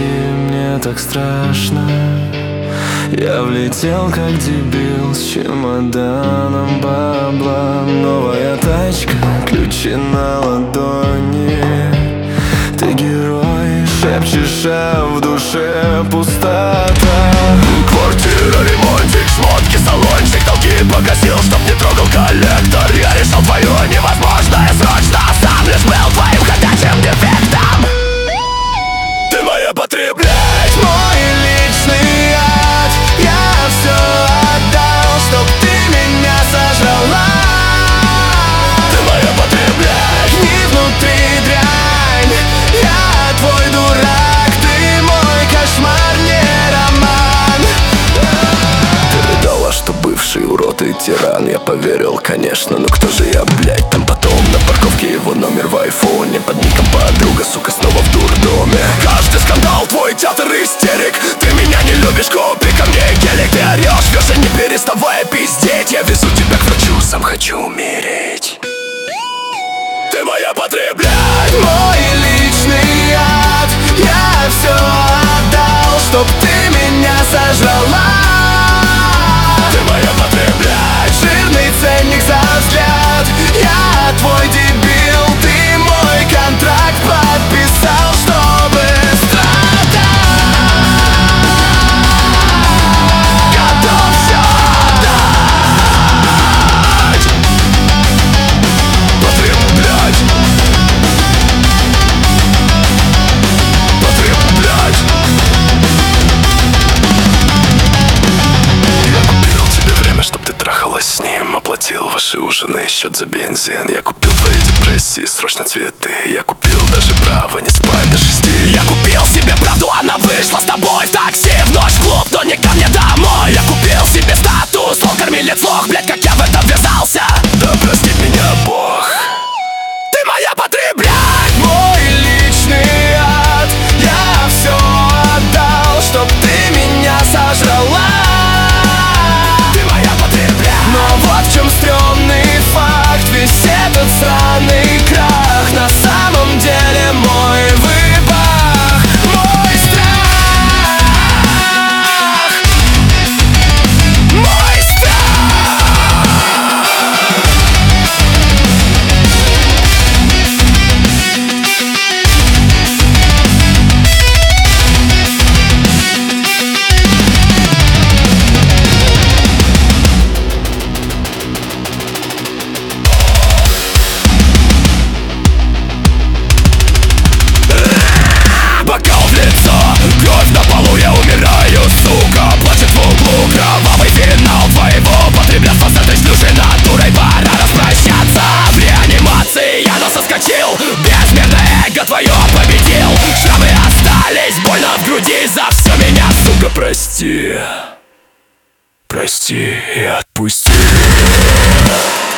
мне так страшно. Я влетел как дебил с чемоданом бабла. Новая тачка, ключи на ладони. Ты герой, шепчешь, а в душе пустота. Квартира, ремонтик, шмотки, салончик, долги погасил, чтоб не трогал коллектор. Я решил твое невозможное срочно, сам лишь был твоим ходячим дефектом. Ты моя потреблять, мой личный ад. Я все отдал, чтоб ты меня сожрала. ты моя потреблять, Не внутри дрянь, я твой дурак, ты мой кошмар, не роман. ты рыдала, что бывший урод и тиран. Я поверил, конечно, но кто же я, блядь? Там потом на парковке его номер в айфоне под ником подруга, сука, снова в дурдоме. Каждый скандал твой театр истерик. Ты меня не любишь, купи ко мне гелик. Ты орешь, вёшь, не переставая пиздеть. Я везу тебя к врачу, сам хочу умереть. Ты моя потреблять, Мой личный ад. Я все отдал, чтоб ты меня сожрала. ты моя потреблять, Жирный ценник за взгляд. Я твой дебил, ты мой контракт подписал, чтобы страдать. Готов все потреблять. Потреблять. Я купил тебе время, чтоб ты трахалась с ним. Оплатил ваши ужины, счет за бензин. Я купил твои депрессии, срочно цветы. Я купил даже право не спать до 6. Я купил себе правду, она вышла с тобой в такси в ночь в клуб, но не ко мне домой. Я купил себе статус, лох, кормилец, лох. Блять, как я в это ввязался. Да простит меня Бог. Ты моя потреблять, мой личный ад. Я все отдал, чтоб ты меня сожрала. ты моя потреблять. Но вот в чем стрёмный факт. Весь этот сраный крах на самом деле мой выбор, мой страх. Мой страх. Бокал в лицо, кровь на полу, я умираю, сука. Плачет в углу кровавый финал твоего потреблятства. С этой шлюшей натурой пора распрощаться. В реанимации я соскочил, безмерное эго твое победил. Шрамы остались, больно в груди, за все меня, сука, прости. Прости и отпусти.